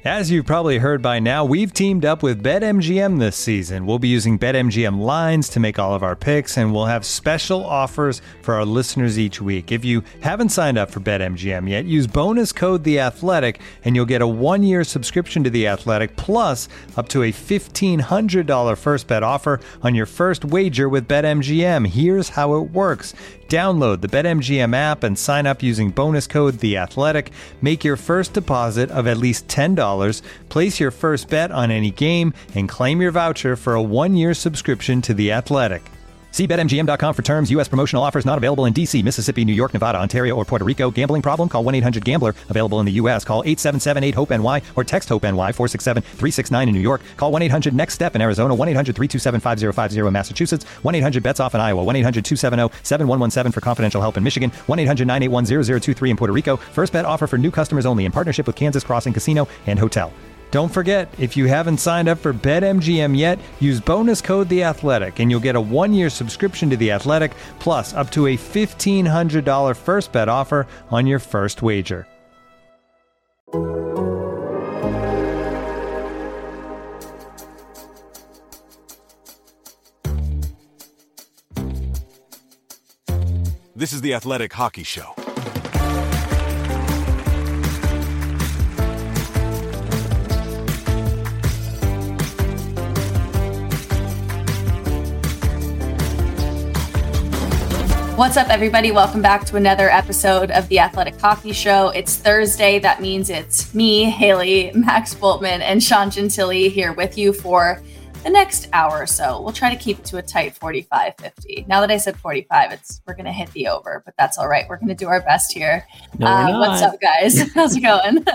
As you've probably heard by now, we've teamed up with BetMGM this season. We'll be using BetMGM lines to make all of our picks, and we'll have special offers for our listeners each week. If you haven't signed up for BetMGM yet, use bonus code The Athletic, and you'll get a 1-year subscription to The Athletic, plus up to a $1,500 first bet offer on your first wager with BetMGM. Here's how it works. Download the BetMGM app and sign up using bonus code The Athletic. Make your first deposit of at least $10. Place your first bet on any game and claim your voucher for a 1-year subscription to The Athletic. See BetMGM.com for terms. U.S. promotional offers not available in D.C., Mississippi, New York, Nevada, Ontario, or Puerto Rico. Gambling problem? Call 1-800-GAMBLER. Available in the U.S. Call 877-8-HOPE-NY or text HOPE-NY 467-369 in New York. Call 1-800-NEXT-STEP in Arizona. 1-800-327-5050 in Massachusetts. 1-800-BETS-OFF in Iowa. 1-800-270-7117 for confidential help in Michigan. 1-800-981-0023 in Puerto Rico. First bet offer for new customers only in partnership with Kansas Crossing Casino and Hotel. Don't forget, if you haven't signed up for BetMGM yet, use bonus code The Athletic, and you'll get a 1-year subscription to The Athletic, plus up to a $1,500 first bet offer on your first wager. This is The Athletic Hockey Show. What's up, everybody? Welcome back to another episode of The Athletic Hockey Show. It's Thursday. That means it's me, Haley, Max Bultman, and Sean Gentili here with you for the next hour or so. We'll try to keep it to a tight 45-50. Now that I said 45, we're going to hit the over, but that's all right. We're going to do our best here. No, we're not. What's up, guys? How's it going?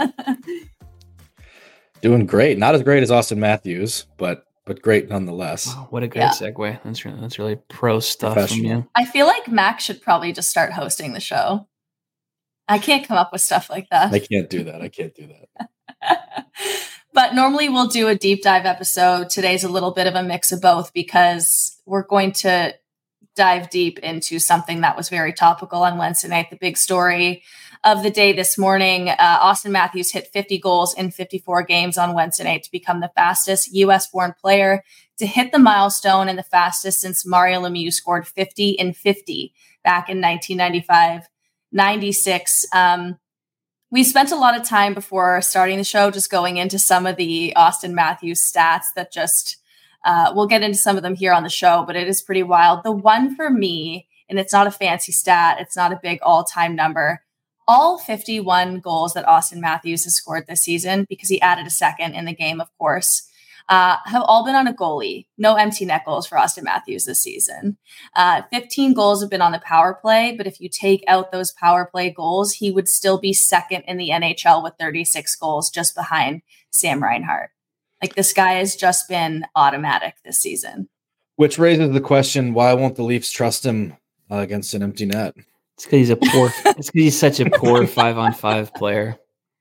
Doing great. Not as great as Austin Matthews, but great nonetheless. Wow, what a great segue. That's really pro stuff from you. I feel like Max should probably just start hosting the show. I can't come up with stuff like that. I can't do that. But normally we'll do a deep dive episode. Today's a little bit of a mix of both because we're going to dive deep into something that was very topical on Wednesday night. The big story of the day this morning, Austin Matthews hit 50 goals in 54 games on Wednesday night to become the fastest U.S.-born player to hit the milestone and the fastest since Mario Lemieux scored 50 in 50 back in 1995-96. We spent a lot of time before starting the show just going into some of the Austin Matthews stats that just we'll get into some of them here on the show, but it is pretty wild. The one for me, and it's not a fancy stat, it's not a big all-time number, all 51 goals that Austin Matthews has scored this season, because he added a second in the game, of course, have all been on a goalie. No empty net goals for Austin Matthews this season. 15 goals have been on the power play, but if you take out those power play goals, he would still be second in the NHL with 36 goals, just behind Sam Reinhart. Like, this guy has just been automatic this season. Which raises the question, why won't the Leafs trust him against an empty net? It's because he's such a poor 5-on-5 player.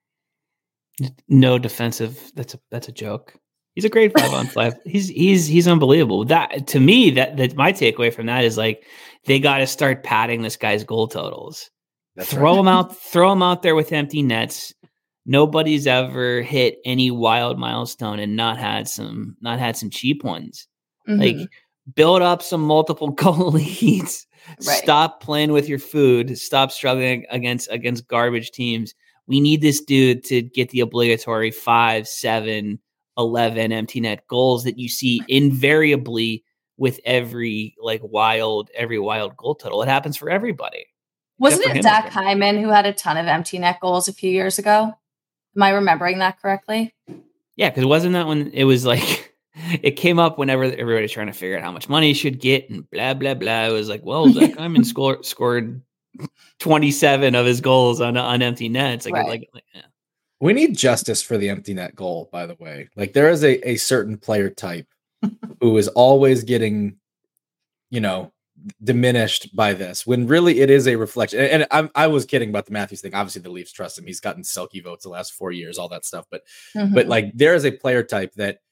No defensive. That's a joke. He's a great 5-on-5. He's unbelievable. That, to me, that my takeaway from that is, like, they got to start padding this guy's goal totals. Throw him out there with empty nets. Nobody's ever hit any wild milestone and not had some cheap ones. Mm-hmm. Like, build up some multiple goal leads. Right. Stop playing with your food. Stop struggling against garbage teams. We need this dude to get the obligatory 5, 7, 11 empty net goals that you see invariably with every wild goal total. It happens for everybody. Wasn't it Zach Hyman who had a ton of empty net goals a few years ago? Am I remembering that correctly? Yeah, because wasn't that when it was like, it came up whenever everybody's trying to figure out how much money he should get and blah, blah, blah. It was like, well, Zach Hyman scored 27 of his goals on empty nets. Yeah. We need justice for the empty net goal, by the way. Like, there is a certain player type who is always getting, diminished by this, when really it is a reflection. And I was kidding about the Matthews thing. Obviously, the Leafs trust him. He's gotten Selke votes the last 4 years, all that stuff. But like, there is a player type that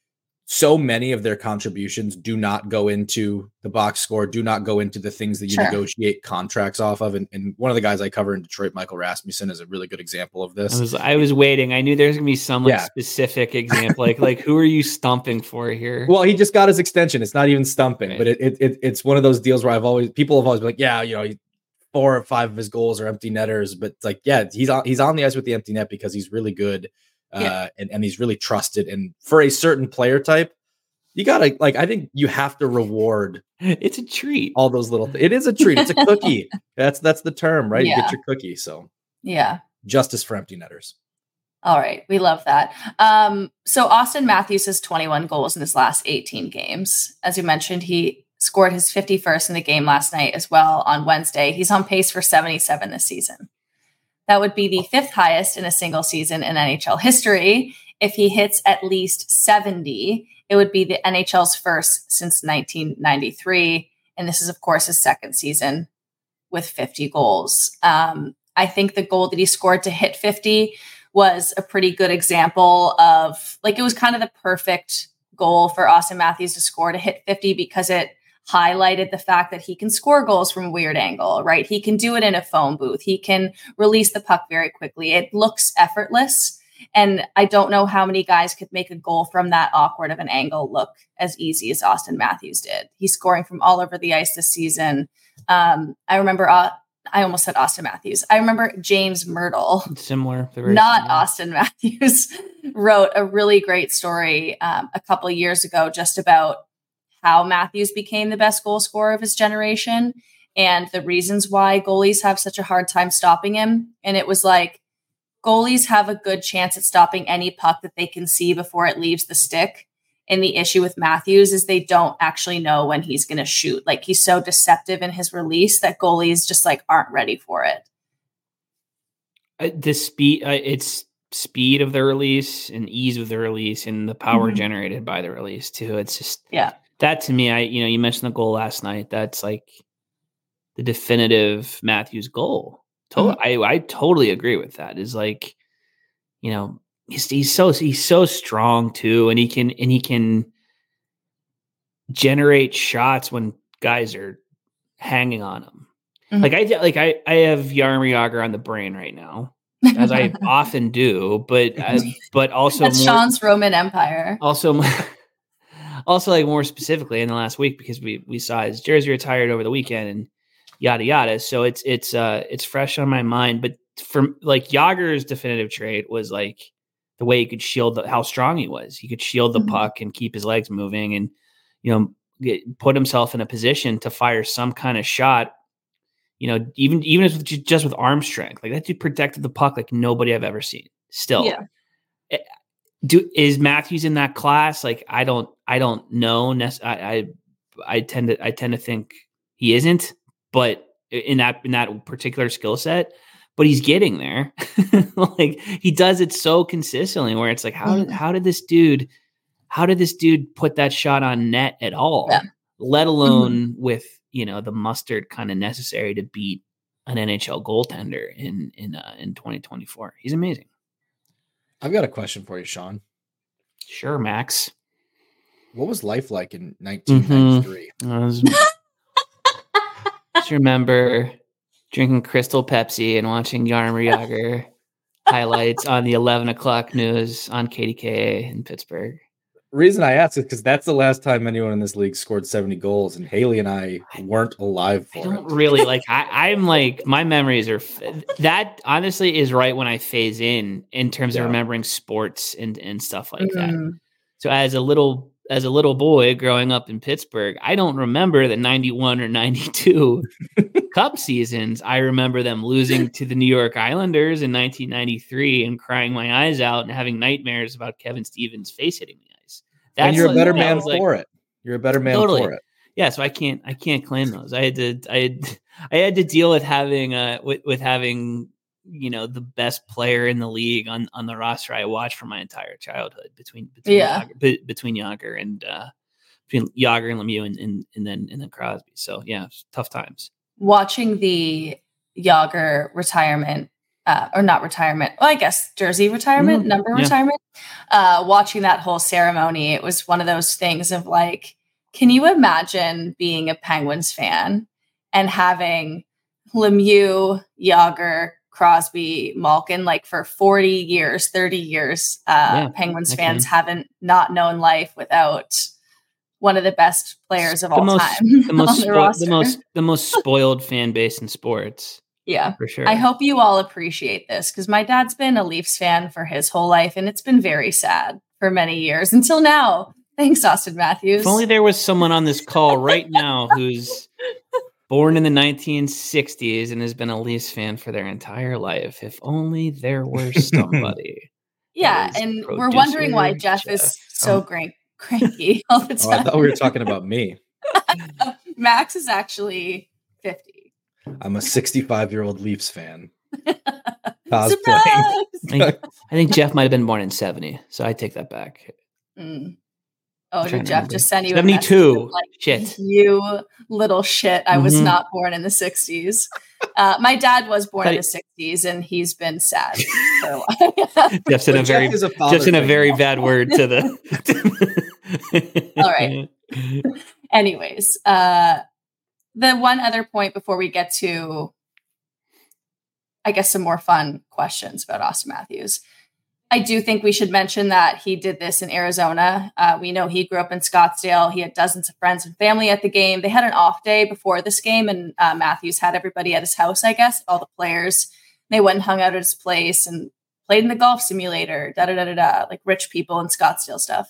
so many of their contributions do not go into the box score, do not go into the things that you negotiate contracts off of. And one of the guys I cover in Detroit, Michael Rasmussen, is a really good example of this. I was waiting. I knew there's gonna be some specific example, like who are you stumping for here? Well, he just got his extension. It's not even stumping, right. But it's one of those deals where people have always been like, yeah, 4 or 5 of his goals are empty netters, but it's like, yeah, he's on the ice with the empty net because he's really good. And he's really trusted. And for a certain player type, you gotta I think you have to reward. It's a treat. All those little it is a treat. It's a cookie. That's the term, right? Yeah. You get your cookie. So yeah, justice for empty netters. All right, we love that. So Austin Matthews has 21 goals in his last 18 games. As you mentioned, he scored his 51st in the game last night as well on Wednesday. He's on pace for 77 this season. That would be the 5th highest in a single season in NHL history. If he hits at least 70, it would be the NHL's first since 1993. And this is, of course, his 2nd season with 50 goals. I think the goal that he scored to hit 50 was a pretty good example of, it was kind of the perfect goal for Austin Matthews to score to hit 50 because it highlighted the fact that he can score goals from a weird angle, right? He can do it in a phone booth. He can release the puck very quickly. It looks effortless. And I don't know how many guys could make a goal from that awkward of an angle look as easy as Austin Matthews did. He's scoring from all over the ice this season. I remember, I almost said Austin Matthews. I remember James Myrtle, not similar. Austin Matthews, wrote a really great story a couple of years ago just about how Matthews became the best goal scorer of his generation and the reasons why goalies have such a hard time stopping him. And it was like, goalies have a good chance at stopping any puck that they can see before it leaves the stick. And the issue with Matthews is they don't actually know when he's going to shoot. He's so deceptive in his release that goalies just aren't ready for it. The speed, it's speed of the release and ease of the release and the power generated by the release too. It's just, that to me, you mentioned the goal last night. That's the definitive Matthews goal. I totally agree with that. Is he's so strong too, and he can generate shots when guys are hanging on him. I have Jaromir Jagr on the brain right now, as I often do, but also that's Sean's Roman Empire. Also, more specifically in the last week, because we saw his jersey retired over the weekend and yada yada. So it's fresh on my mind. But from Jagr's definitive trait was the way he could shield how strong he was. He could shield the puck and keep his legs moving, and put himself in a position to fire some kind of shot. Even if just with arm strength, that dude protected the puck like nobody I've ever seen. Still, is Matthews in that class? I don't know. I tend to think he isn't, but in that particular skill set, but he's getting there. He does it so consistently where it's how did this dude put that shot on net at all, let alone with, the mustard kind of necessary to beat an NHL goaltender in 2024. He's amazing. I've got a question for you, Sean. Sure, Max. What was life like in 1993? Just remember drinking Crystal Pepsi and watching Jaromir Jagr highlights on the 11 o'clock news on KDKA in Pittsburgh. Reason I asked is because that's the last time anyone in this league scored 70 goals, and Haley and I weren't alive for it. Really, I'm my memories are that honestly is right when I phase in terms of remembering sports and stuff like that. So as a little boy growing up in Pittsburgh, I don't remember the 91 or 92 Cup seasons. I remember them losing to the New York Islanders in 1993 and crying my eyes out and having nightmares about Kevin Stevens' face hitting the ice. And you're a better man for it. You're a better man for it. Yeah, so I can't claim those. I had to deal with having the best player in the league on the roster I watched for my entire childhood between Jagr and between Jagr and Lemieux and then Crosby. So yeah, tough times. Watching the Jagr retirement or not retirement. Well, I guess jersey retirement, number retirement. Watching that whole ceremony, it was one of those things of like, can you imagine being a Penguins fan and having Lemieux, Yager, Crosby, Malkin, like for 40 years, 30 years, Penguins fans haven't not known life without one of the best players of all time. The most spoiled fan base in sports. Yeah, for sure. I hope you all appreciate this because my dad's been a Leafs fan for his whole life, and it's been very sad for many years until now. Thanks, Austin Matthews. If only there was someone on this call right now who's born in the 1960s and has been a Leafs fan for their entire life. If only there were somebody. Yeah, and we're wondering why Jeff is so cranky all the time. I thought we were talking about me. Max is actually 50. I'm a 65-year-old Leafs fan. I think Jeff might have been born in 70, so I take that back. Oh, did Jeff just send you 72? Like, shit. You little shit. I was not born in the 60s. My dad was born in the 60s, and he's been sad for a while. Jeff's in a very bad word to the. All right. Anyways, the one other point before we get to, I guess, some more fun questions about Austin Matthews. I do think we should mention that he did this in Arizona. We know he grew up in Scottsdale. He had dozens of friends and family at the game. They had an off day before this game, and Matthews had everybody at his house, I guess, all the players. They went and hung out at his place and played in the golf simulator, like rich people in Scottsdale stuff.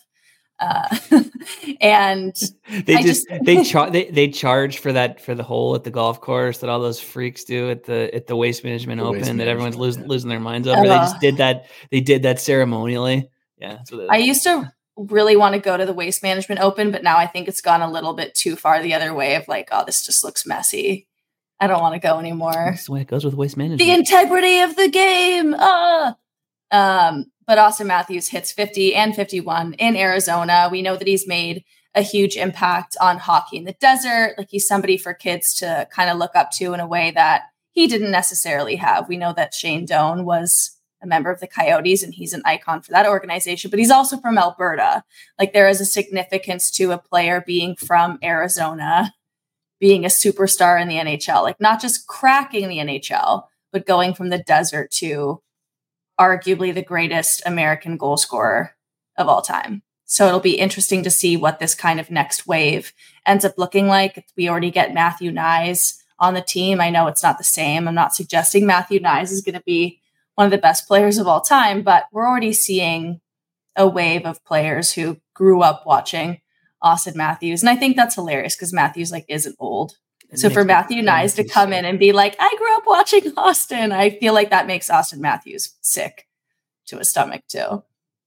And they charge for the hole at the golf course that all those freaks do at the Waste Management Open that everyone's losing their minds over. They just did that. They did that ceremonially. Yeah, I used to really want to go to the Waste Management Open, but now I think it's gone a little bit too far the other way of like, oh, this just looks messy. I don't want to go anymore. That's the way it goes with Waste Management. The integrity of the game. But Austin Matthews hits 50 and 51 in Arizona. We know that he's made a huge impact on hockey in the desert. Like he's somebody for kids to kind of look up to in a way that he didn't necessarily have. We know that Shane Doan was a member of the Coyotes and he's an icon for that organization, but he's also from Alberta. Like there is a significance to a player being from Arizona, being a superstar in the NHL, like not just cracking the NHL, but going from the desert to arguably the greatest American goal scorer of all time. So it'll be interesting to see what this kind of next wave ends up looking like. We already get Matthew Knies on the team. I know it's not the same. I'm not suggesting Matthew Knies is going to be one of the best players of all time, but we're already seeing a wave of players who grew up watching Austin Matthews. And I think that's hilarious because Matthews like isn't old. So for Matthew Knies to come in and be like, I grew up watching Austin, I feel like that makes Austin Matthews sick to his stomach too.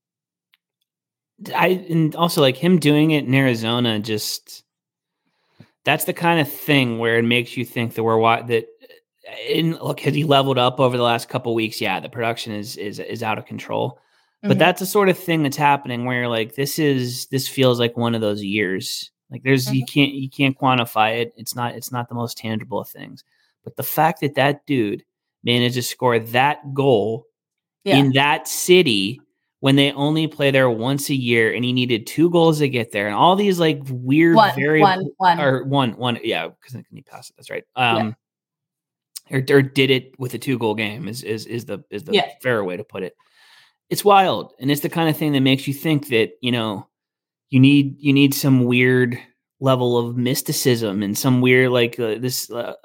And also like him doing it in Arizona, just that's the kind of thing where it makes you think that has he leveled up over the last couple of weeks? Yeah, the production is out of control. But that's the sort of thing that's happening where you're like, this feels like one of those years. Like you can't quantify it. It's not the most tangible of things. But the fact that dude managed to score that goal in that city when they only play there once a year, and he needed 2 goals to get there, and all these like weird one. Yeah, because then he passed it. That's right. Or did it with a 2-goal game is the fair way to put it. It's wild, and it's the kind of thing that makes you think that you need some weird level of mysticism and some weird this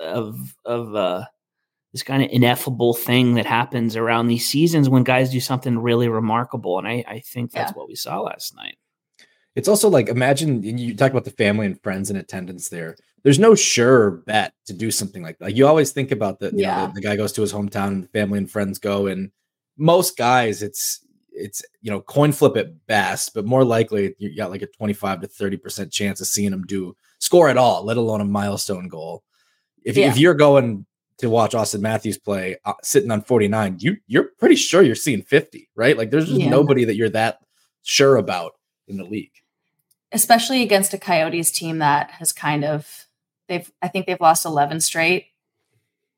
kind of ineffable thing that happens around these seasons when guys do something really remarkable. And I think that's what we saw last night. It's also like, imagine you talk about the family and friends in attendance there. There's no sure bet to do something like that. Like you always think about the guy goes to his hometown and the family and friends go, and most guys it's coin flip at best, but more likely you got like a 25 to 30% chance of seeing him score at all, let alone a milestone goal. If you're going to watch Austin Matthews play sitting on 49, you're pretty sure you're seeing 50, right? Like there's just nobody that you're that sure about in the league. Especially against a Coyotes team that has I think they've lost 11 straight.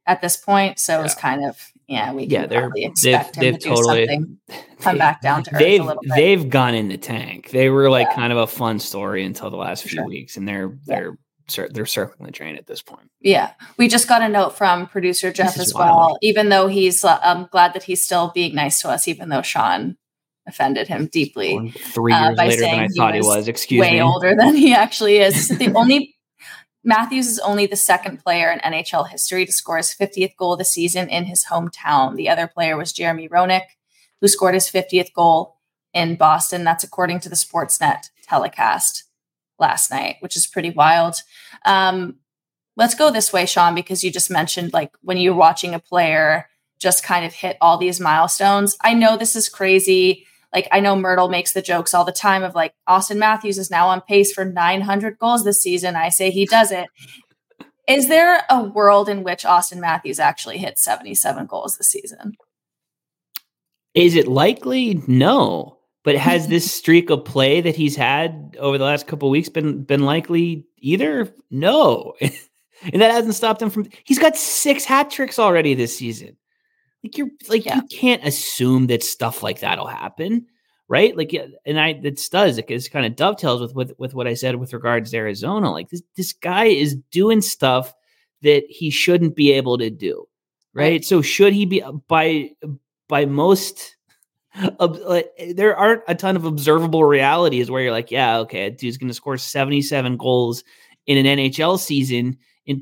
at this point. So it's kind of, we can probably expect him to do totally, something, come back down to earth a little bit. They've gone in the tank. They were like kind of a fun story until the last few weeks, and they're circling the drain at this point. Yeah. We just got a note from producer Jeff as well, even though he's glad that he's still being nice to us, even though Sean offended him deeply. 3 years later than I thought he was. Excuse me. Way older than he actually is. Matthews is only the second player in NHL history to score his 50th goal of the season in his hometown. The other player was Jeremy Roenick, who scored his 50th goal in Boston. That's according to the Sportsnet telecast last night, which is pretty wild. Let's go this way, Sean, because you just mentioned like when you're watching a player just kind of hit all these milestones. I know this is crazy. Like, I know Myrtle makes the jokes all the time of like, Austin Matthews is now on pace for 900 goals this season. I say he does it. Is there a world in which Austin Matthews actually hit 77 goals this season? Is it likely? No. But has this streak of play that he's had over the last couple of weeks been likely either? No. And that hasn't stopped him from, he's got 6 hat tricks already this season. You can't assume that stuff like that'll happen, right? It does. It kind of dovetails with what I said with regards to Arizona. Like this guy is doing stuff that he shouldn't be able to do, right? So should he be by most? There aren't a ton of observable realities where you're like, yeah, okay, a dude's going to score 77 goals in an NHL season in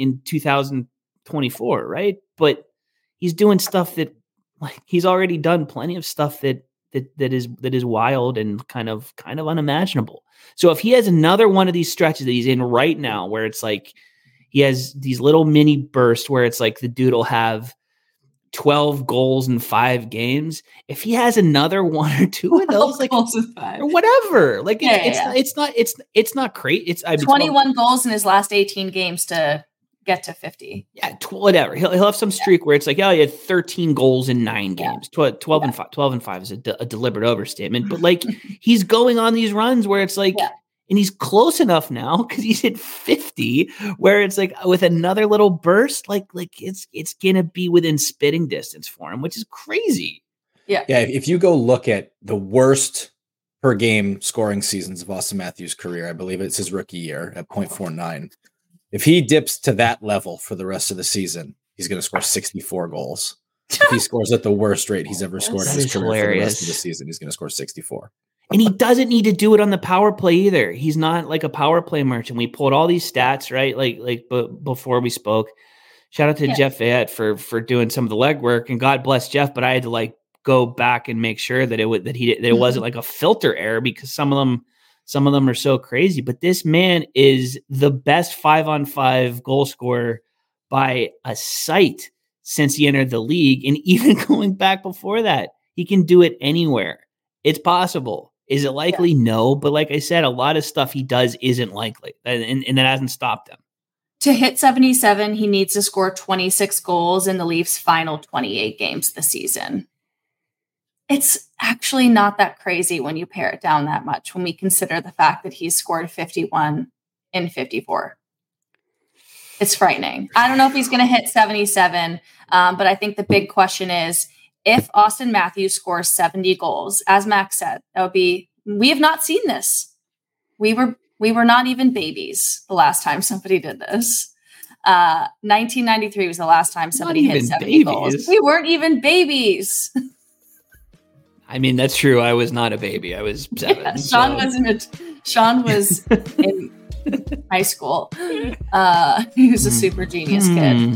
2024, right? But he's doing stuff that, like, he's already done plenty of stuff that is wild and kind of unimaginable. So if he has another one of these stretches that he's in right now, where it's like he has these little mini bursts where it's like the dude will have 12 goals in 5 games. If he has another 1 or 2 of those, like, goals in 5 or whatever, like it's not great. It's 21 goals in his last 18 games to get to 50. Yeah, whatever. He'll have some streak where it's like, oh, he had 13 goals in 9 games. 12 and 5. 12 and 5 is a deliberate overstatement, but like he's going on these runs where it's like, and he's close enough now because he's hit 50, where it's like with another little burst, like it's gonna be within spitting distance for him, which is crazy. Yeah. If you go look at the worst per game scoring seasons of Austin Matthews' career, I believe it's his rookie year at 0.49. If he dips to that level for the rest of the season, he's going to score 64 goals. If he scores at the worst rate he's ever scored in his career for the rest of the season, he's going to score 64. And he doesn't need to do it on the power play either. He's not like a power play merchant. We pulled all these stats, right? Before we spoke. Shout out to Jeff Fayette for doing some of the legwork, and God bless Jeff. But I had to go back and make sure that it wasn't like a filter error, because some of them are so crazy. But this man is the best 5-on-5 goal scorer by a sight since he entered the league. And even going back before that, he can do it anywhere. It's possible. Is it likely? No. But like I said, a lot of stuff he does isn't likely. And that hasn't stopped him. To hit 77, he needs to score 26 goals in the Leafs' final 28 games this season. It's actually not that crazy when you pare it down that much, when we consider the fact that he's scored 51 in 54. It's frightening. I don't know if he's going to hit 77, but I think the big question is, if Austin Matthews scores 70 goals, as Max said, that would be, we have not seen this. We were not even babies the last time somebody did this. 1993 was the last time somebody hit 70 goals. We weren't even babies. I mean, that's true. I was not a baby. I was 7. Yeah, Sean was in high school. He was a super genius kid.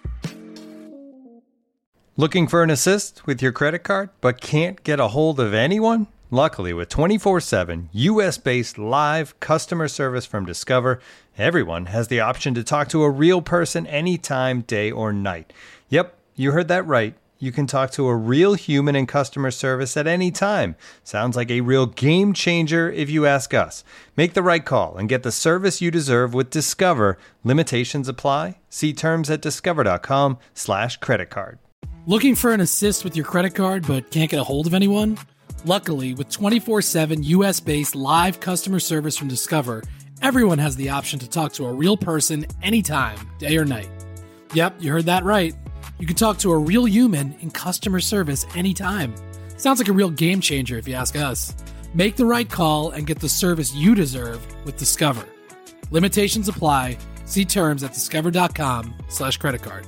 Looking for an assist with your credit card, but can't get a hold of anyone? Luckily, with 24/7 US-based live customer service from Discover, everyone has the option to talk to a real person anytime, day or night. Yep, you heard that right. You can talk to a real human in customer service at any time. Sounds like a real game changer if you ask us. Make the right call and get the service you deserve with Discover. Limitations apply. See terms at discover.com/creditcard. Looking for an assist with your credit card but can't get a hold of anyone? Luckily, with 24/7 US-based live customer service from Discover, everyone has the option to talk to a real person anytime, day or night. Yep, you heard that right. You can talk to a real human in customer service anytime. Sounds like a real game changer if you ask us. Make the right call and get the service you deserve with Discover. Limitations apply. See terms at discover.com/creditcard.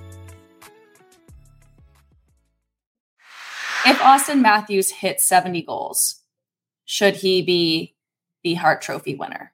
If Austin Matthews hits 70 goals, should he be the Hart Trophy winner?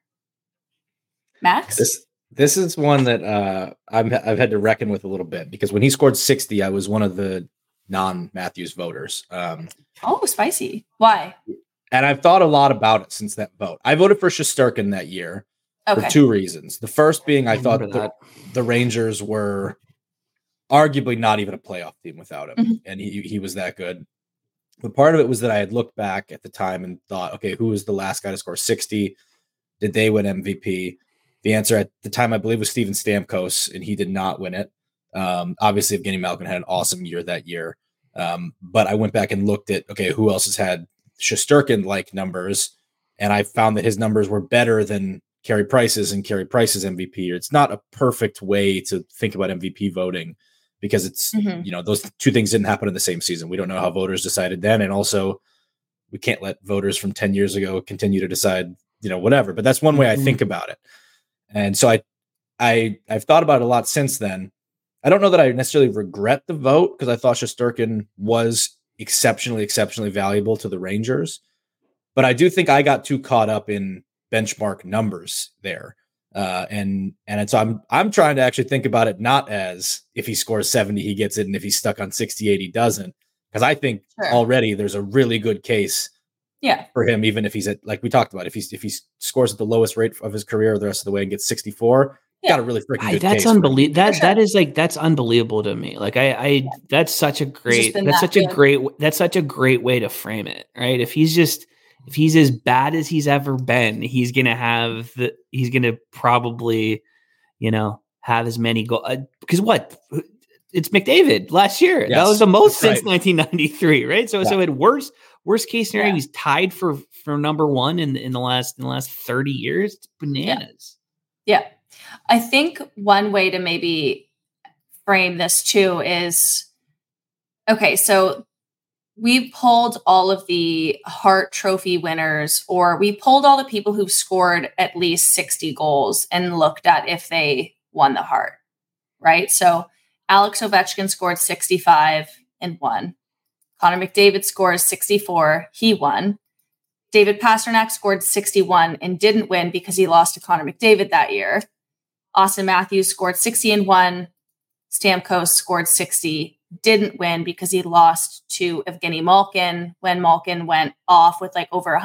Max? This is one that I've had to reckon with a little bit, because when he scored 60, I was one of the non-Matthews voters. Spicy. Why? And I've thought a lot about it since that vote. I voted for Shesterkin that year for two reasons. The first being I thought the Rangers were arguably not even a playoff team without him, Mm-hmm. and he was that good. But part of it was that I had looked back at the time and thought, okay, who was the last guy to score 60? Did they win MVP? The answer at the time, I believe, was Steven Stamkos, and he did not win it. Obviously, Evgeny Malkin had an awesome year that year. But I went back and looked at, okay, who else has had Shesterkin-like numbers, and I found that his numbers were better than Carey Price's and Carey Price's MVP. It's not a perfect way to think about MVP voting, because it's, those two things didn't happen in the same season. We don't know how voters decided then. And also we can't let voters from 10 years ago continue to decide, whatever, but that's one way I think about it. And so I've thought about it a lot since then. I don't know that I necessarily regret the vote, because I thought Shesterkin was exceptionally valuable to the Rangers, but I do think I got too caught up in benchmark numbers there. And so I'm trying to actually think about it not as if he scores 70, he gets it, and if he's stuck on 68, he doesn't. Because I think already there's a really good case for him, even if he's at, like we talked about, if he scores at the lowest rate of his career the rest of the way and gets 64, got a really freaking good that's case. Unbelievable. That's unbelievable to me. Like that's such a great way to frame it, right? If he's as bad as he's ever been, he's gonna probably, have as many goals. Because it's McDavid last year. Yes, that was the most since 1993, right? So at worst case scenario, he's tied for number one in the last 30 years. It's bananas. Yeah. I think one way to maybe frame this too is, okay, so we pulled all of the Hart Trophy winners, or we pulled all the people who've scored at least 60 goals and looked at if they won the Hart, right? So Alex Ovechkin scored 65 and won. Connor McDavid scores 64. He won. David Pastrnak scored 61 and didn't win because he lost to Connor McDavid that year. Austin Matthews scored 60 and won. Stamkos scored 60, didn't win because he lost to Evgeny Malkin when Malkin went off with like over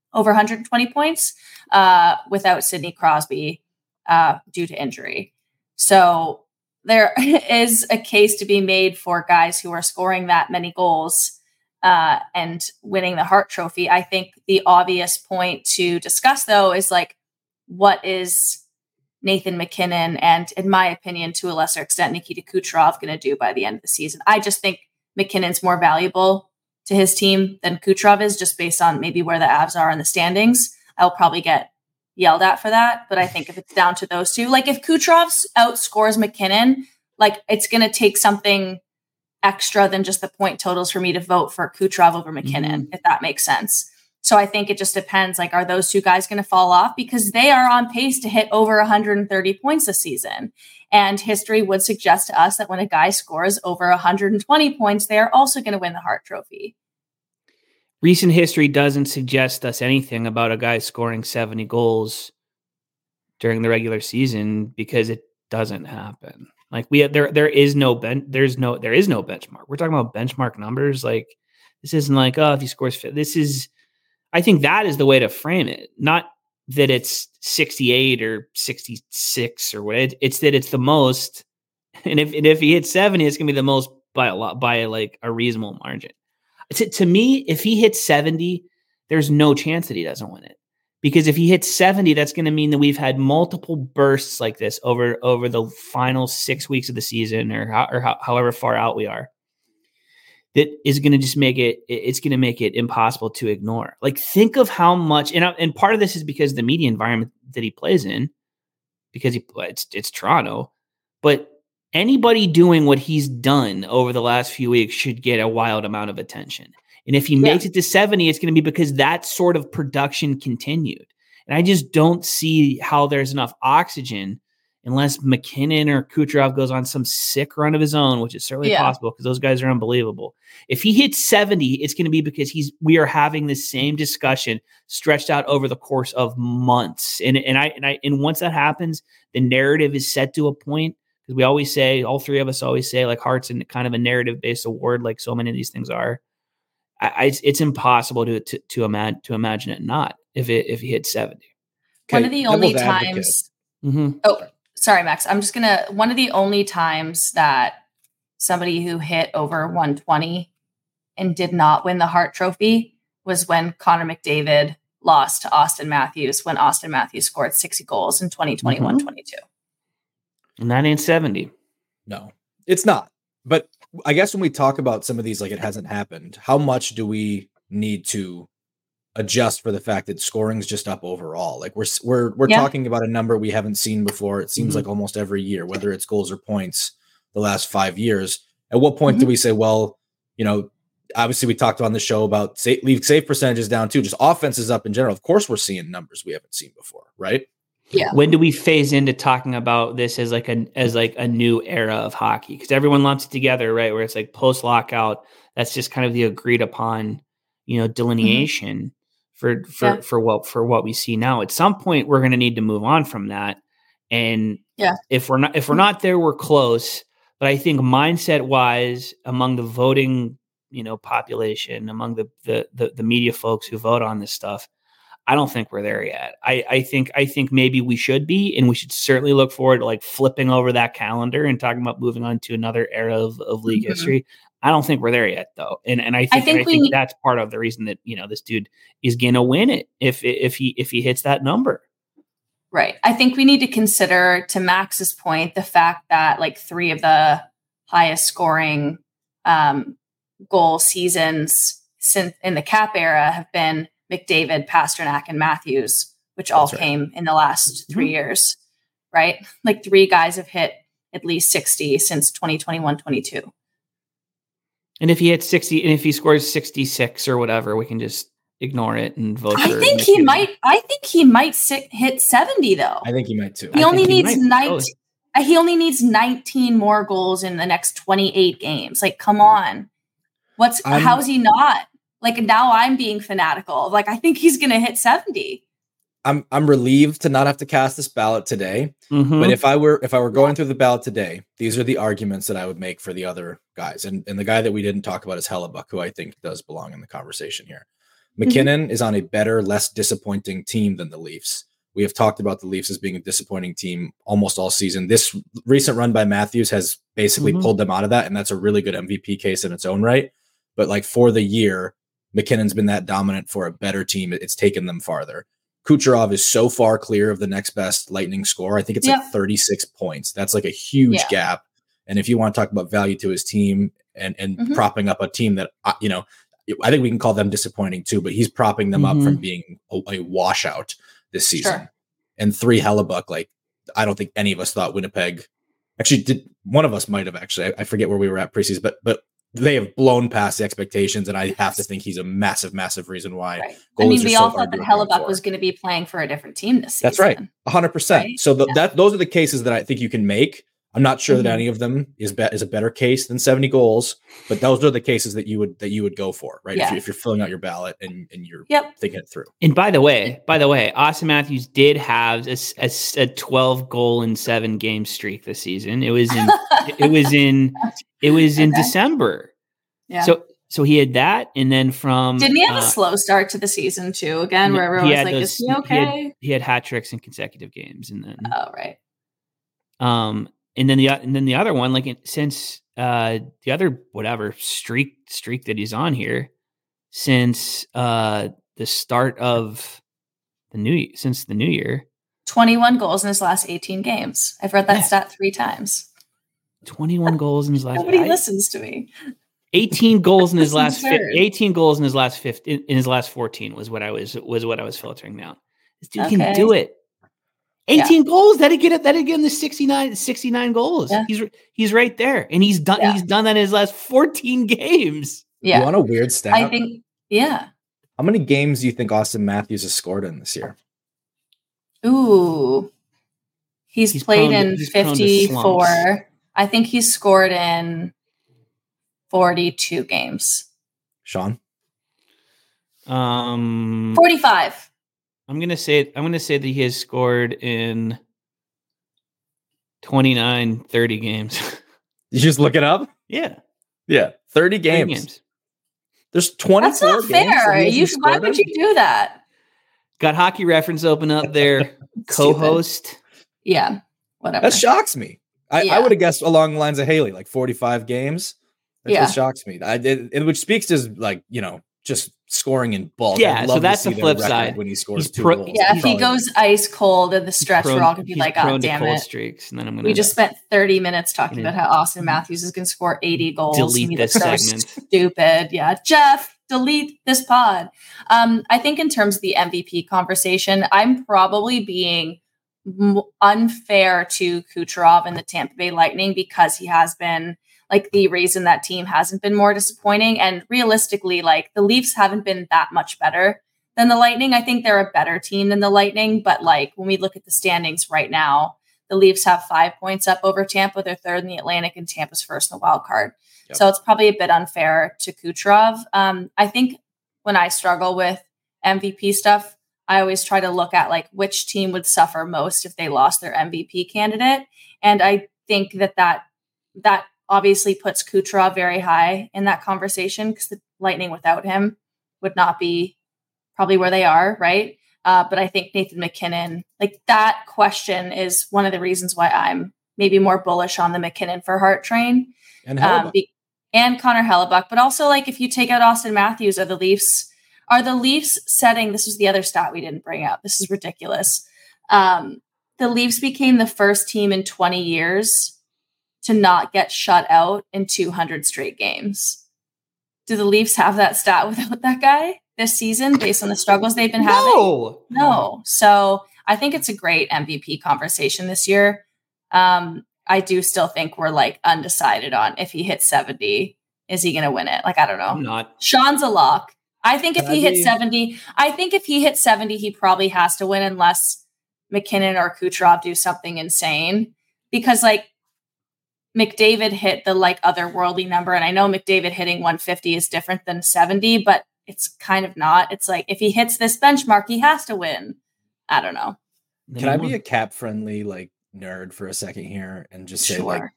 120 points without Sidney Crosby due to injury. So there is a case to be made for guys who are scoring that many goals and winning the Hart Trophy. I think the obvious point to discuss, though, is like, what is Nathan MacKinnon and, in my opinion, to a lesser extent, Nikita Kucherov going to do by the end of the season? I just think McKinnon's more valuable to his team than Kucherov is, just based on maybe where the Avs are in the standings. I'll probably get yelled at for that, but I think if it's down to those two, like if Kucherov outscores MacKinnon, like it's going to take something extra than just the point totals for me to vote for Kucherov over MacKinnon, if that makes sense. So I think it just depends. Like, are those two guys going to fall off? Because they are on pace to hit over 130 points this season. And history would suggest to us that when a guy scores over 120 points, they are also going to win the Hart Trophy. Recent history doesn't suggest us anything about a guy scoring 70 goals during the regular season, because it doesn't happen. Like there is no benchmark. We're talking about benchmark numbers. Like, this isn't like, oh, if he scores, I think that is the way to frame it. Not that it's 68 or 66 or what. It's that it's the most. And if he hits 70, it's gonna be the most by like a reasonable margin. To me, if he hits 70, there's no chance that he doesn't win it. Because if he hits 70, that's going to mean that we've had multiple bursts like this over the final 6 weeks of the season, or however far out we are. That is going to just make it's going to make it impossible to ignore. Like, think of how much, and part of this is because the media environment that he plays in, because it's Toronto, but anybody doing what he's done over the last few weeks should get a wild amount of attention. And if he makes it to 70, it's going to be because that sort of production continued. And I just don't see how there's enough oxygen unless McKinnon or Kucherov goes on some sick run of his own, which is certainly possible because those guys are unbelievable. If he hits 70, it's going to be because we are having the same discussion stretched out over the course of months. And once that happens, the narrative is set to a point, because we always say, all three of us always say, like, Hart's kind of a narrative-based award, like so many of these things are. It's impossible to imagine it not if he hits 70. One of the only times. Oh, sorry, Max. One of the only times that somebody who hit over 120 and did not win the Hart Trophy was when Connor McDavid lost to Austin Matthews, when Austin Matthews scored 60 goals in 2021-22. And that ain't 70. No, it's not. But I guess when we talk about some of these, like, it hasn't happened, how much do we need to adjust for the fact that scoring's just up overall? Like, we're talking about a number we haven't seen before. It seems like almost every year, whether it's goals or points the last 5 years. At what point do we say, well, obviously we talked on the show about league save percentages down too, just offense is up in general. Of course, we're seeing numbers we haven't seen before, right? Yeah. When do we phase into talking about this as like a new era of hockey? Because everyone lumps it together, right? Where it's like post lockout. That's just kind of the agreed upon, delineation for what we see now. At some point, we're going to need to move on from that. And if we're not there, we're close. But I think mindset wise, among the voting, population, among the media folks who vote on this stuff, I don't think we're there yet. I think maybe we should be, and we should certainly look forward to like flipping over that calendar and talking about moving on to another era of league history. I don't think we're there yet, though, and I think that's part of the reason that this dude is gonna win it if he hits that number. Right. I think we need to consider, to Max's point, the fact that like 3 of the highest scoring goal seasons since in the Cap era have been McDavid, Pasternak, and Matthews, which all came in the last 3 years, right? Like 3 guys have hit at least 60 since 2021-22. And if he hits 60, and if he scores 66 or whatever, we can just ignore it and vote. I think he might hit 70 though. I think he might too. He only needs 19. He only needs 19 more goals in the next 28 games. Like, come on, how's he not? Like, now I'm being fanatical. Like, I think he's going to hit 70. I'm relieved to not have to cast this ballot today. But if I were going through the ballot today, these are the arguments that I would make for the other guys. And the guy that we didn't talk about is Hellebuck, who I think does belong in the conversation here. McKinnon is on a better, less disappointing team than the Leafs. We have talked about the Leafs as being a disappointing team almost all season. This recent run by Matthews has basically pulled them out of that. And that's a really good MVP case in its own right. But like for the year, McKinnon's been that dominant for a better team. It's taken them farther. Kucherov is so far clear of the next best Lightning score. I think it's like 36 points. That's like a huge gap. And if you want to talk about value to his team and propping up a team that, I think we can call them disappointing too, but he's propping them up from being a washout this season. Sure. And 3 Hellebuck, like, I don't think any of us thought Winnipeg actually did. One of us might've actually, I forget where we were at preseason, but they have blown past the expectations, and I have to think he's a massive, massive reason why. Right. We all thought that Hellebuck was going to be playing for a different team this season. That's right, 100%. Right? So those are the cases that I think you can make. I'm not sure that any of them is a better case than 70 goals, but those are the cases that you would go for, right? Yeah. If you're filling out your ballot and you're thinking it through. And by the way, Austin Matthews did have a 12 goal in 7 game streak this season. It was in December. Yeah. So he had that, and then didn't he have a slow start to the season too? Again, where everyone was like, "Is he okay?" He had hat tricks in consecutive games, and then right. And then the other one, like since the other whatever streak that he's on here since the start of the new year, 21 goals in his last 18 games. I've read that stat 3 times. 21 goals in his last. Nobody listens to me. 18 goals in his last 18 goals in his last 15 in his last 14 was what I was filtering down. This dude can do it. 18 goals. That'd get him the 69 goals. Yeah. He's right there. And he's done that in his last 14 games. Yeah. You want a weird stat? I think, yeah. How many games do you think Austin Matthews has scored in this year? Ooh. He's played in 54. I think he's scored in 42 games. Sean? 45. I'm gonna say that he has scored in 29, 30 games. You just look it up? Yeah. 30 games. There's 24 That's not fair. Why would you do that? Got Hockey Reference open up there. Co-host. Yeah. Whatever. That shocks me. I would have guessed along the lines of Haley, like 45 games. That shocks me. Which speaks to like, just scoring in bulk. Yeah, so that's the flip side. When he scores 2 goals. Yeah, if he goes ice cold in the stretch, we're all gonna be like, "Oh, damn it!" Streaks, and then we just spent 30 minutes talking about how Austin Matthews is gonna score 80 goals. Delete this segment. Stupid. Yeah, Jeff, delete this pod. I think in terms of the MVP conversation, I'm probably being unfair to Kucherov and the Tampa Bay Lightning because he has been like the reason that team hasn't been more disappointing. And realistically, like the Leafs haven't been that much better than the Lightning. I think they're a better team than the Lightning. But like when we look at the standings right now, the Leafs have 5 points up over Tampa. They're third in the Atlantic and Tampa's first in the wild card. Yep. So it's probably a bit unfair to Kucherov. I think when I struggle with MVP stuff, I always try to look at like which team would suffer most if they lost their MVP candidate. And I think that obviously puts Kucherov very high in that conversation because the Lightning without him would not be probably where they are, right? But I think Nathan MacKinnon, like that question is one of the reasons why I'm maybe more bullish on the MacKinnon for Hart train. And and Connor Hellebuck. But also like if you take out Austin Matthews, are the Leafs setting, this was the other stat we didn't bring up. This is ridiculous. The Leafs became the first team in 20 years to not get shut out in 200 straight games. Do the Leafs have that stat without that guy this season based on the struggles they've been having? No. So I think it's a great MVP conversation this year. I do still think we're like undecided on if he hits 70, is he going to win it? Like, I don't know. I'm not. Sean's a lock. I think if he hits 70, he probably has to win unless MacKinnon or Kucherov do something insane because like, McDavid hit the like otherworldly number. And I know McDavid hitting 150 is different than 70, but it's kind of not. It's like, if he hits this benchmark, he has to win. I don't know. Can I be a cap friendly like nerd for a second here and just say like,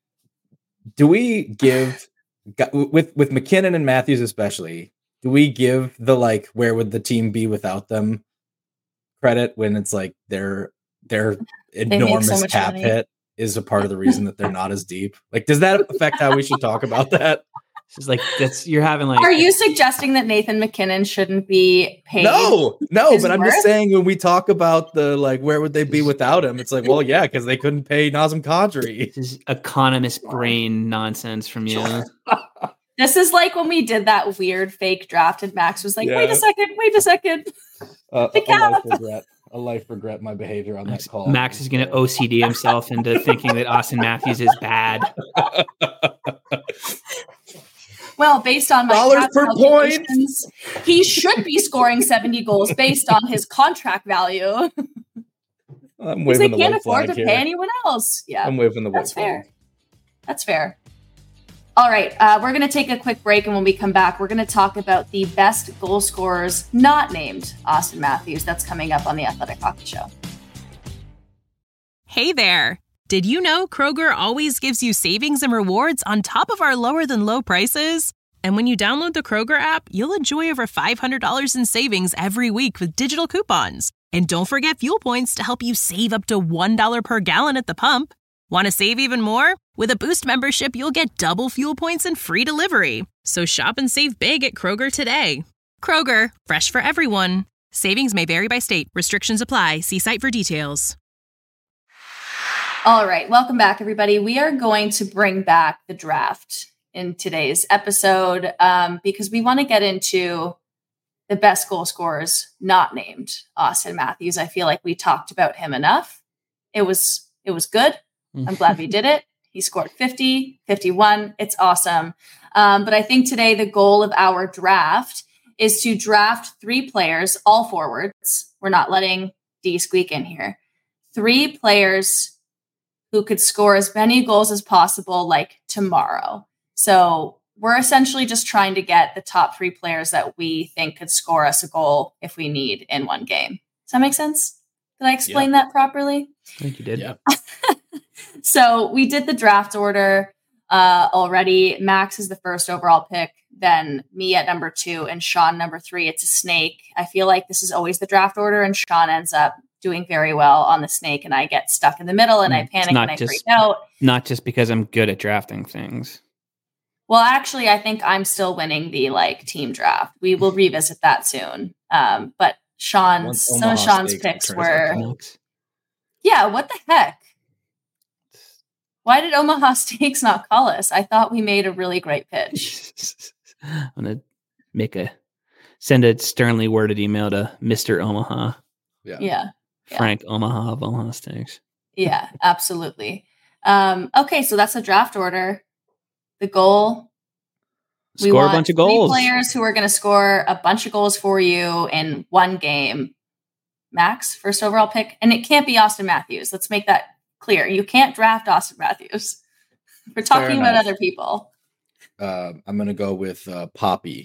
do we give with MacKinnon and Matthews, especially, do we give the, like, where would the team be without them credit when it's like their enormous cap hit is a part of the reason that they're not as deep? Like, does that affect how we should talk about that? It's like you're having like. Are you suggesting that Nathan MacKinnon shouldn't be paid? No, but I'm just saying when we talk about the like where would they be without him, it's like, well, yeah, because they couldn't pay Nazem Kadri. This is economist brain nonsense from you. This is like when we did that weird fake draft and Max was like, wait a second. A life regret my behavior on that call. Max is going to OCD himself into thinking that Austin Matthews is bad. Well, based on my dollars per point, he should be scoring 70 goals based on his contract value. Because they can't afford to pay anyone else. Yeah, I'm waving the white flag. That's fair. All right, we're going to take a quick break, and when we come back, we're going to talk about the best goal scorers not named Austin Matthews. That's coming up on the Athletic Hockey Show. Hey there. Did you know Kroger always gives you savings and rewards on top of our lower than low prices? And when you download the Kroger app, you'll enjoy over $500 in savings every week with digital coupons. And don't forget fuel points to help you save up to $1 per gallon at the pump. Want to save even more? With a Boost membership, you'll get double fuel points and free delivery. So shop and save big at Kroger today. Kroger, fresh for everyone. Savings may vary by state. Restrictions apply. See site for details. All right, welcome back, everybody. We are going to bring back the draft in today's episode because we want to get into the best goal scorers not named Austin Matthews. I feel like we talked about him enough. It was good. I'm glad we did it. He scored 50, 51. It's awesome. But I think today the goal of our draft is to draft 3 players, all forwards. We're not letting D squeak in here. 3 players who could score as many goals as possible, like tomorrow. So we're essentially just trying to get the top 3 players that we think could score us a goal if we need in one game. Does that make sense? Did I explain that properly? I think you did. Yeah. So we did the draft order already. Max is the first overall pick, then me at number 2, and Sean number 3. It's a snake. I feel like this is always the draft order, and Sean ends up doing very well on the snake, and I get stuck in the middle, and I panic and I freak out. Not just because I'm good at drafting things. Well, actually, I think I'm still winning the team draft. We will revisit that soon. But some of Sean's picks were, yeah. What the heck? Why did Omaha Steaks not call us? I thought we made a really great pitch. I'm gonna send a sternly worded email to Mr. Omaha. Yeah. Frank Omaha of Omaha Steaks. Yeah, absolutely. Okay, so that's the draft order. The goal. Score a bunch of goals. 3 players who are going to score a bunch of goals for you in one game. Max, first overall pick. And it can't be Austin Matthews. Let's make that clear. You can't draft Austin Matthews. We're talking about other people. I'm going to go with Poppy.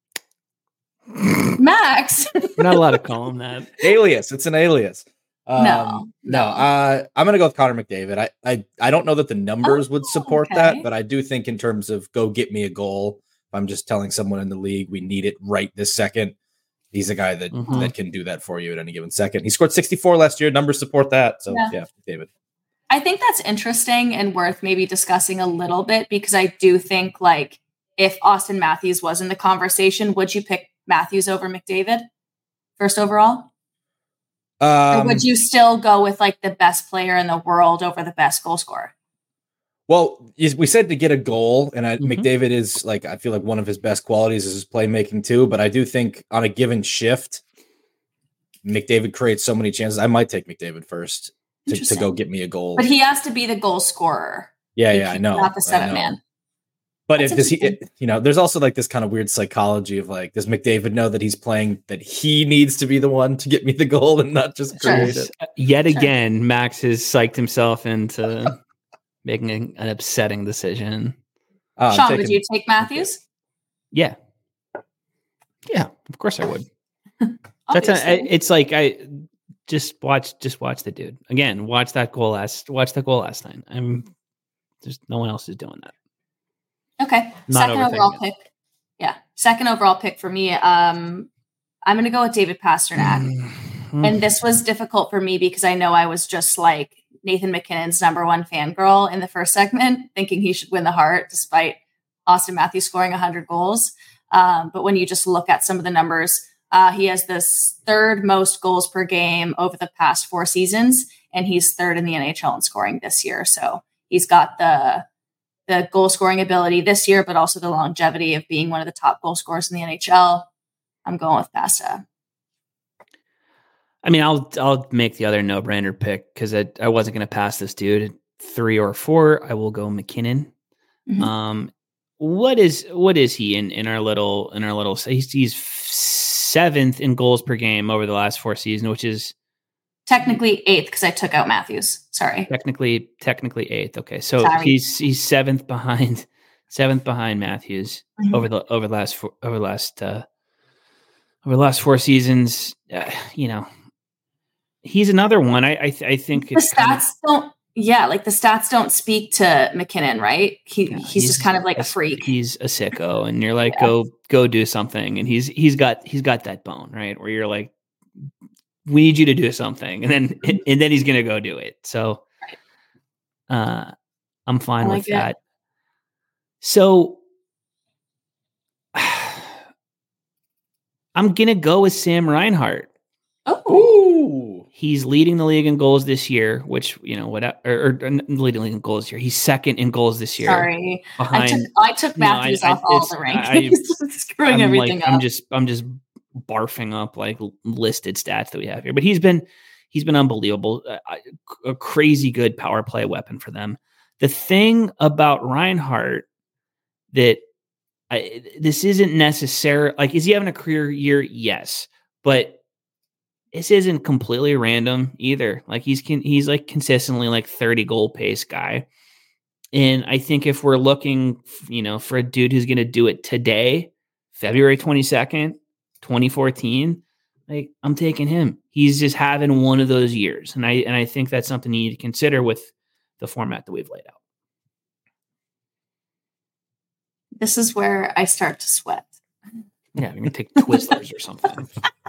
Max. You're not allowed to call him that. Alias. It's an alias. No. I'm going to go with Connor McDavid. I don't know that the numbers would support that, but I do think in terms of go get me a goal, if I'm just telling someone in the league we need it right this second, he's a guy that can do that for you at any given second. He scored 64 last year. Numbers support that. So yeah, David. I think that's interesting and worth maybe discussing a little bit, because I do think if Austin Matthews was in the conversation, would you pick Matthews over McDavid first overall? Or would you still go with the best player in the world over the best goal scorer? Well, we said to get a goal, and McDavid is I feel like one of his best qualities is his playmaking too. But I do think on a given shift, McDavid creates so many chances. I might take McDavid first to go get me a goal. But he has to be the goal scorer. Yeah, I know. Not the 7 man. But there's also this kind of weird psychology of does McDavid know that he's playing, that he needs to be the one to get me the goal and not just create it? Yet again, Max has psyched himself into making an upsetting decision. Sean, would you take Matthews? Yeah, of course I would. It's I just watch the dude again. Watch that goal last night. There's no one else is doing that. Okay. Second overall pick. Yeah. Second overall pick for me. I'm going to go with David Pastrnak. And this was difficult for me because I know I was just Nathan MacKinnon's number 1 fangirl in the first segment, thinking he should win the Hart despite Austin Matthews scoring 100 goals. But when you just look at some of the numbers, he has this 3rd most goals per game over the past 4 seasons, and he's 3rd in the NHL in scoring this year. So he's got the goal scoring ability this year, but also the longevity of being one of the top goal scorers in the NHL. I'm going with Pasta. I mean, I'll make the other no-brainer pick because I wasn't going to pass this dude at 3 or 4. I will go McKinnon. Mm-hmm. What is he in our little? He's 7th in goals per game over the last 4 seasons, which is technically 8th because I took out Matthews. Sorry. Technically 8th. Okay, so he's 7th behind Matthews over the last 4 seasons. He's another one. I think the stats don't. Yeah, the stats don't speak to McKinnon, right? He's just kind of a freak. He's a sicko, and you're go do something, and he's got that bone, right? Where you're we need you to do something, and then he's gonna go do it. So, I'm fine with that. So, I'm gonna go with Sam Reinhart. Oh, he's leading the league in goals this year, which leading the league in goals this year. He's 2nd in goals this year. Sorry, I took Matthews off all the rankings, screwing everything up. I'm just barfing up listed stats that we have here, but he's been He's been unbelievable. A crazy good power play weapon for them. The thing about Reinhart that this isn't necessary. Like, is he having a career year? Yes, but this isn't completely random either. Like he's like consistently like 30 goal pace guy. And I think if we're looking, for a dude who's going to do it today, February 22nd, 2014, like I'm taking him. He's just having one of those years. And I think that's something you need to consider with the format that we've laid out. This is where I start to sweat. Yeah, I'm going to take Twizzlers or something.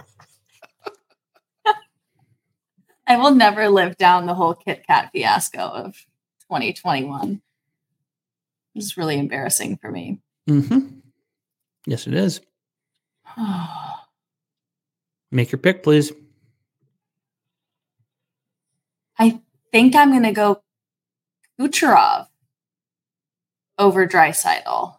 I will never live down the whole Kit Kat fiasco of 2021. It's really embarrassing for me. Mm-hmm. Yes, it is. Make your pick, please. I think I'm going to go Kucherov over Draisaitl.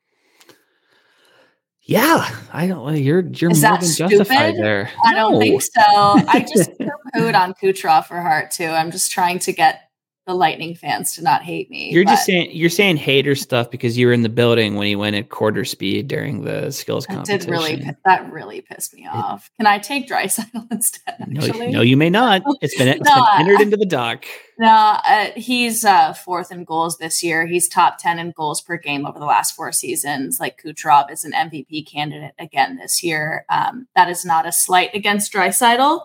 Yeah, I don't. You're Is more that than stupid? justified there. I don't think so. I just pooed on Kucherov for Hart too. I'm just trying to get the Lightning fans to not hate me. You're saying hater stuff because you were in the building when he went at quarter speed during the skills competition. That really pissed me off. Can I take Draisaitl instead? Actually? No, you may not. It's been entered into the doc. No, he's fourth in goals this year. He's top 10 in goals per game over the last 4 seasons. Like Kucherov is an MVP candidate again this year. That is not a slight against Draisaitl.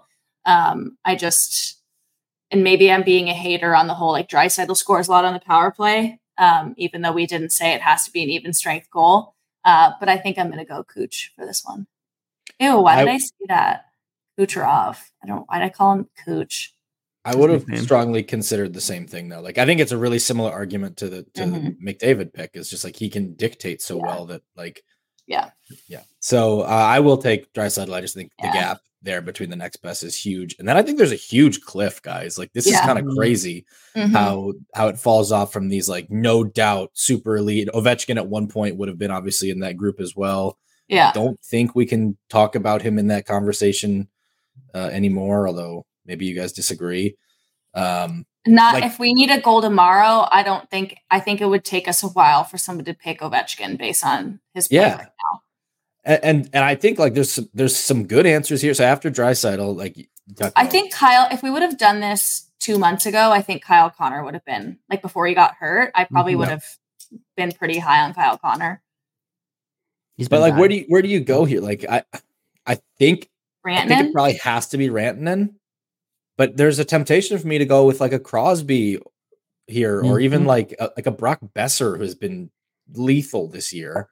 And maybe I'm being a hater on the whole, like Draisaitl scores a lot on the power play, even though we didn't say it has to be an even strength goal. But I think I'm going to go Kuch for this one. Ew, why did I say that? Kucherov. Why'd I call him Kuch? I would have strongly considered the same thing though. Like, I think it's a really similar argument to the McDavid pick. It's just like he can dictate so well that like, yeah. So I will take Draisaitl. I just think the gap there between the next best is huge. And then I think there's a huge cliff, guys. Like this is kind of crazy how it falls off from these like no doubt super elite. Ovechkin at one point would have been obviously in that group as well. Yeah. I don't think we can talk about him in that conversation anymore, although maybe you guys disagree. If we need a goal tomorrow, I think it would take us a while for somebody to pick Ovechkin based on his play right now. And I think like there's some good answers here. So after Draisaitl, like I think Kyle, if we would have done this 2 months ago, I think Kyle Connor would have been like before he got hurt. I probably would have been pretty high on Kyle Connor. But like, where do you go here? Like I think Rantanen? It probably has to be Rantanen, but there's a temptation for me to go with like a Crosby here, or even like a Brock Besser who's been lethal this year.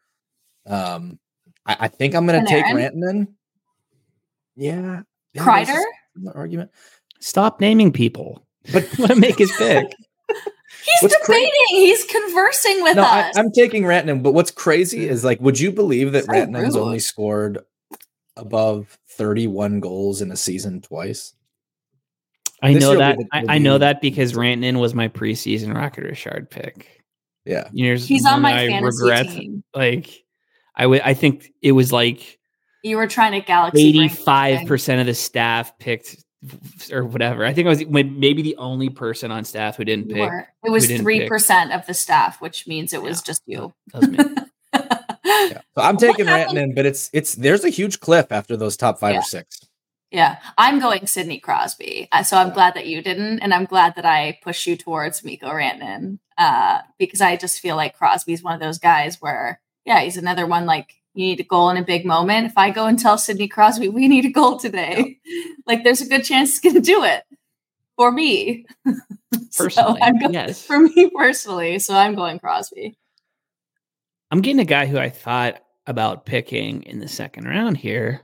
I think I'm going to take Rantanen. Yeah. Kreider? Argument. Stop naming people. But want to make his pick. He's debating. He's conversing with us. I'm taking Rantanen, but what's crazy is like, would you believe that Rantanen's only scored above 31 goals in a season twice? I know that. I know that because Rantanen was my preseason Rocket Richard pick. Yeah. He's on my fantasy team. Like, I think it was like you were trying to galaxy 85% of the staff picked or whatever. I think I was maybe the only person on staff who didn't pick. It was 3% of the staff, which means it was just you. That was me. So I'm taking Rantanen, but there's a huge cliff after those top 5 or 6. Yeah, I'm going Sidney Crosby. So I'm glad that you didn't, and I'm glad that I pushed you towards Mikko Rantanen because I just feel like Crosby's one of those guys where, he's another one like you need a goal in a big moment. If I go and tell Sidney Crosby we need a goal today, like there's a good chance he's going to do it for me. Personally, yes. For me personally, so I'm going Crosby. I'm getting a guy who I thought about picking in the second round here.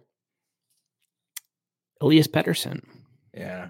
Elias Pettersson. Yeah.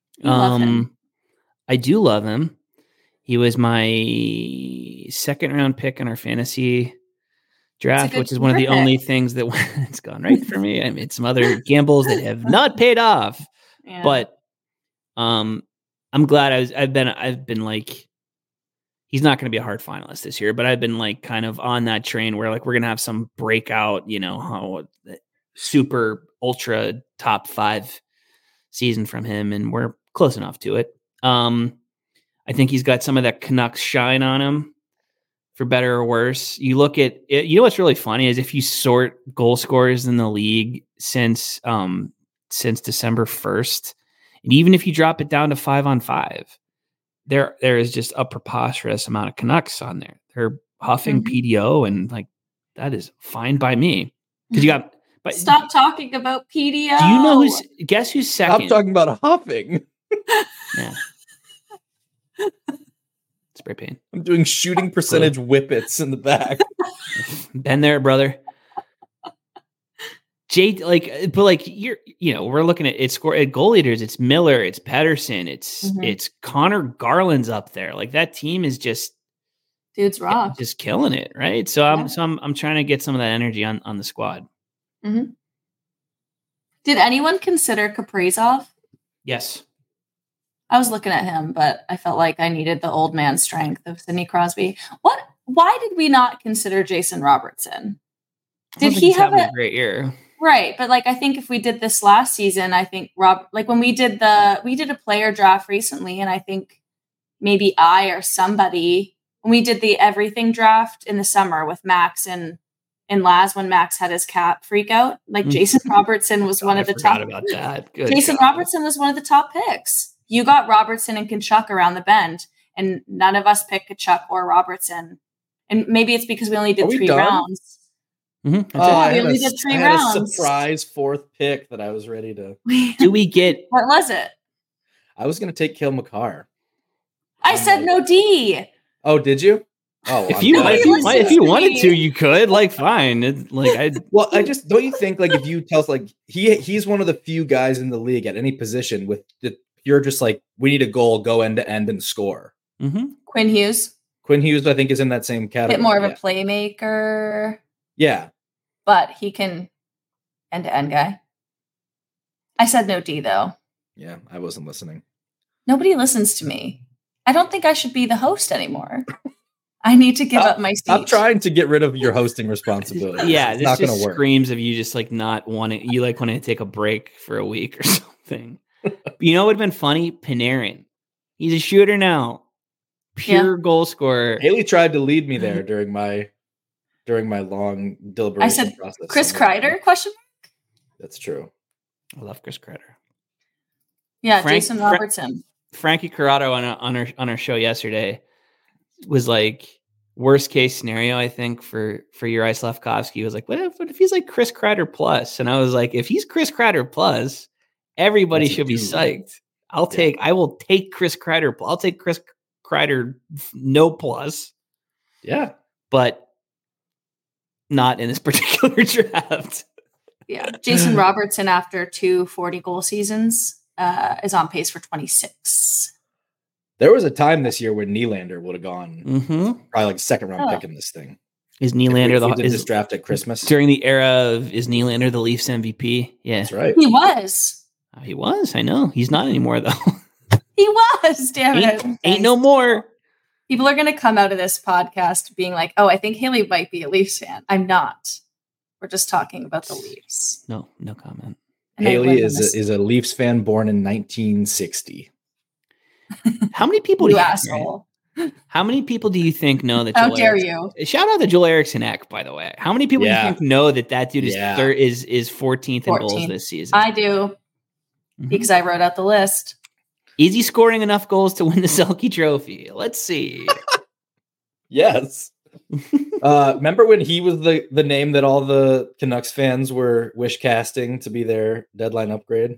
I do love him. He was my second round pick in our fantasy draft, which is one of the only things that it's gone right for me. I made some other gambles that have not paid off, but I'm glad I've been like, he's not going to be a hard finalist this year, but I've been like kind of on that train where like, we're going to have some breakout, super ultra top 5 season from him, and we're close enough to it. I think he's got some of that Canucks shine on him, for better or worse. You look at it, you know what's really funny is if you sort goal scorers in the league since December 1st, and even if you drop it down to 5-on-5, there is just a preposterous amount of Canucks on there. They're huffing PDO, and like that is fine by me. Because you got stop talking about PDO. Do you know guess who's second? I'm talking about huffing. Yeah. Spray paint. I'm doing shooting percentage whippets in the back. Been there, brother. We're looking at it. Score at goal leaders. It's Miller. It's Pettersson. It's Connor Garland's up there. Like that team is just dude's rock, just killing it, right? So I'm trying to get some of that energy on the squad. Mm-hmm. Did anyone consider Kaprizov? Yes. I was looking at him, but I felt like I needed the old man strength of Sidney Crosby. Why did we not consider Jason Robertson? Did he have a great year? Right. But like, I think if we did this last season, I think when we did a player draft recently, and I think maybe I or somebody, when we did the everything draft in the summer with Max and Laz, when Max had his cap freak out, like Jason Robertson was one of the top. About that. Robertson was one of the top picks. You got Robertson and Tkachuk around the bend, and none of us picked Tkachuk or Robertson. And maybe it's because we only did 3 rounds. Mm-hmm. We only did 3 rounds. A surprise 4th pick that I was ready to. Do we get? What was it? I was going to take Cale Makar. I said no D. Oh, did you? Oh, if you wanted to, you could. Like, fine. I just don't you think like if you tell us like he's one of the few guys in the league at any position with you're just like we need a goal, go end to end and score. Mm-hmm. Quinn Hughes, I think is in that same category. Bit more of a playmaker. Yeah, but he can end to end guy. I said no D though. Yeah, I wasn't listening. Nobody listens to me. I don't think I should be the host anymore. I need to give up my seat. I'm trying to get rid of your hosting responsibility. Yeah, it's not going to work. Screams of you just like not wanting. You like wanting to take a break for a week or something. You know what would have been funny? Panarin. He's a shooter now. Pure goal scorer. Haley tried to lead me there during my long deliberation process. Chris Kreider? Question mark? That's true. I love Chris Kreider. Yeah, Jason Robertson. Frankie Corrado on our show yesterday was like worst case scenario. I think for Juraj Slafkovsky was like, what if he's like Chris Kreider plus? And I was like, if he's Chris Kreider plus, everybody should be psyched. I will take Chris Kreider. I'll take Chris Kreider no plus. Yeah, but not in this particular draft. Yeah, Jason Robertson after 2 40-goal seasons is on pace for 26. There was a time this year when Nylander would have gone probably like 2nd round pick in this thing. Is Nylander this draft at Christmas during the era of is Nylander the Leafs MVP? Yeah, that's right. He was. He was. I know he's not anymore though. He was. Damn it! Ain't no more. People are going to come out of this podcast being like, "Oh, I think Haley might be a Leafs fan." I'm not. We're just talking about the Leafs. No comment. And Haley is a Leafs fan born in 1960. How many people you asshole? How many people do you think know that? How dare you? Shout out to Joel Eriksson Ek, by the way. How many people do you think know that dude is 14th in goals this season? I do, because I wrote out the list. Is he scoring enough goals to win the Selke Trophy? Let's see. Yes. Remember when he was the name that all the Canucks fans were wish casting to be their deadline upgrade?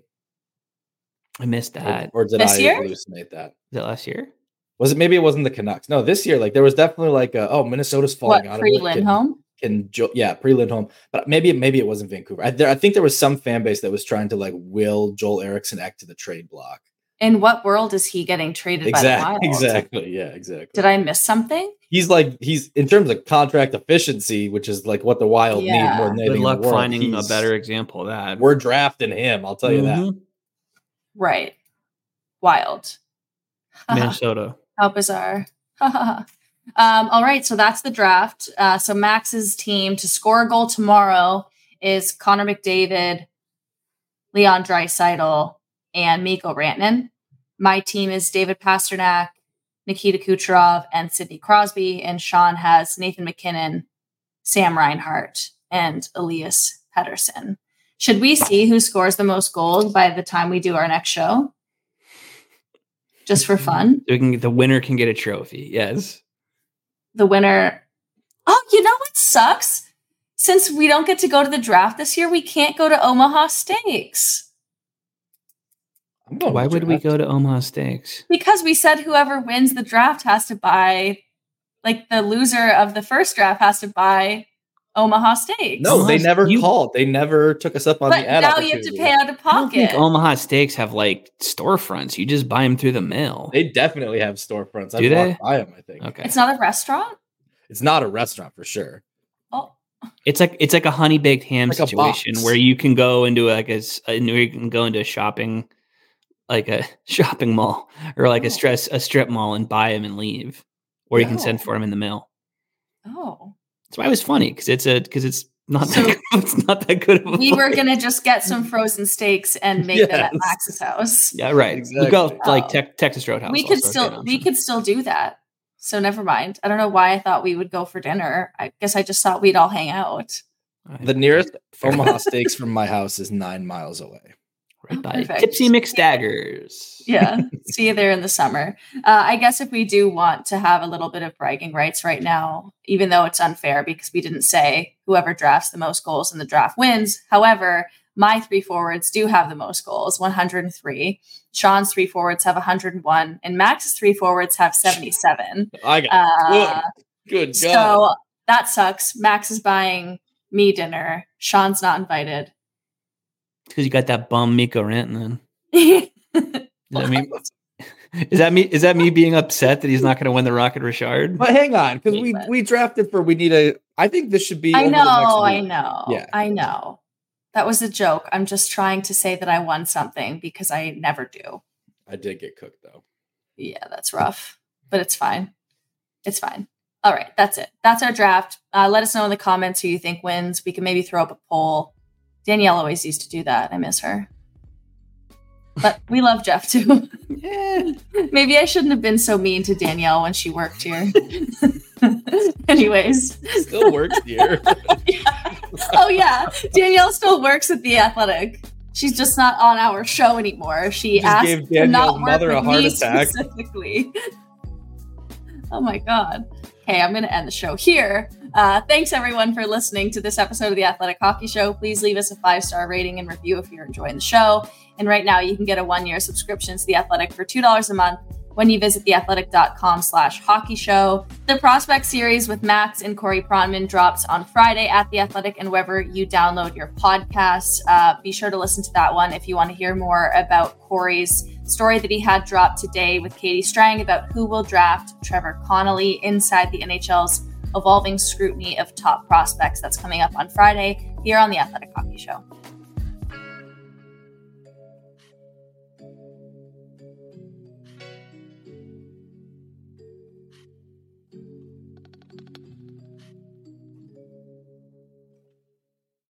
I missed that. Or did this I year? Was hallucinate that? it last year? Was it? Maybe it wasn't the Canucks. No, this year. Like there was definitely like, Minnesota's falling out of it. Pre-Lindholm? Pre-Lindholm. But maybe it wasn't Vancouver. I think there was some fan base that was trying to like will Joel Eriksson Ek to the trade block. In what world is he getting traded by the Wild? Exactly. Yeah, exactly. Did I miss something? He's in terms of contract efficiency, which is like what the Wild need more than anything. Good luck in the world. finding a better example of that. We're drafting him. I'll tell you that. Right. Wild. Minnesota. How bizarre. All right. So that's the draft. So Max's team to score a goal tomorrow is Connor McDavid, Leon Draisaitl, and Mikko Rantanen. My team is David Pastrnak, Nikita Kucherov, and Sidney Crosby. And Sean has Nathan McKinnon, Sam Reinhart, and Elias Pettersson. Should we see who scores the most goals by the time we do our next show? Just for fun? The winner can get a trophy. Yes. The winner. Oh, you know what sucks? Since we don't get to go to the draft this year, we can't go to Omaha Steaks. Why would we go to Omaha Steaks? Because we said whoever wins the draft has to buy, like the loser of the first draft has to buy Omaha Steaks. No, they never called. They never took us up on the ad. Now you have to pay out of pocket. I don't think Omaha Steaks have like storefronts. You just buy them through the mail. They definitely have storefronts. Do they? Buy them, I think. Okay. It's not a restaurant? It's not a restaurant for sure. Oh. It's like a honey baked ham like situation where you can go into a shopping mall or like a strip mall and buy them and leave, or you can send for them in the mail. Oh, that's why it was funny because it's not that good of a we were gonna just get some frozen steaks and make them at Max's house. Yeah, right. Exactly. We go like Texas Roadhouse. We could still do that. So never mind. I don't know why I thought we would go for dinner. I guess I just thought we'd all hang out. The nearest Omaha Steaks from my house is 9 miles away. Right by Tipsy McStaggers. Yeah. See you there in the summer. I guess if we do want to have a little bit of bragging rights right now, even though it's unfair because we didn't say whoever drafts the most goals in the draft wins. However, my 3 forwards do have the most goals, 103. Sean's 3 forwards have 101, and Max's 3 forwards have 77. I got good job. So that sucks. Max is buying me dinner. Sean's not invited. Because you got that bum Mikko Rantanen. Is that me being upset that he's not going to win the Rocket Richard? But hang on, because we drafted for I think this should be. I know. Yeah, I know. That was a joke. I'm just trying to say that I won something because I never do. I did get cooked though. Yeah, that's rough, but it's fine. It's fine. All right, that's it. That's our draft. Let us know in the comments who you think wins. We can maybe throw up a poll. Danielle always used to do that. I miss her. But we love Jeff too. Yeah. Maybe I shouldn't have been so mean to Danielle when she worked here. Anyways. Still works here. Yeah. Oh yeah. Danielle still works at The Athletic. She's just not on our show anymore. She asked gave to not Danielle's work mother with a heart me attack. specifically. Oh my God. Okay, I'm going to end the show here. Thanks everyone for listening to this episode of The Athletic Hockey Show. Please leave us a 5-star rating and review if you're enjoying the show. And right now you can get a 1-year subscription to The Athletic for $2 a month when you visit theathletic.com/hockey show. The Prospect Series with Max and Corey Pronman drops on Friday at The Athletic and wherever you download your podcasts. Be sure to listen to that one if you want to hear more about Corey's story that he had dropped today with Katie Strang about who will draft Trevor Connolly inside the NHL's evolving scrutiny of top prospects. That's coming up on Friday here on The Athletic Hockey Show.